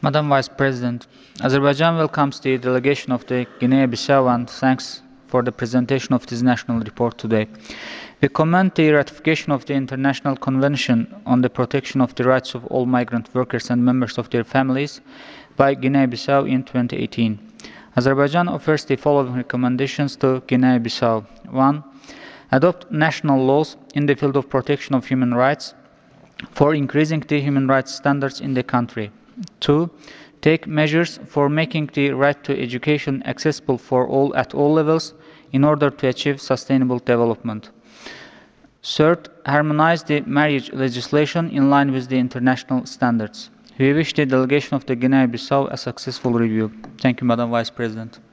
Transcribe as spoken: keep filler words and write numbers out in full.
Madam Vice President, Azerbaijan welcomes the delegation of the Guinea-Bissau and thanks for the presentation of this national report today. We commend the ratification of the International Convention on the Protection of the Rights of All Migrant Workers and Members of their Families by Guinea-Bissau in twenty eighteen. Azerbaijan offers the following recommendations to Guinea-Bissau. one. Adopt national laws in the field of protection of human rights for increasing the human rights standards in the country. two. Take measures for making the right to education accessible for all at all levels in order to achieve sustainable development. Third, harmonize the marriage legislation in line with the international standards. We wish the delegation of the Guinea-Bissau a successful review. Thank you, Madam Vice President.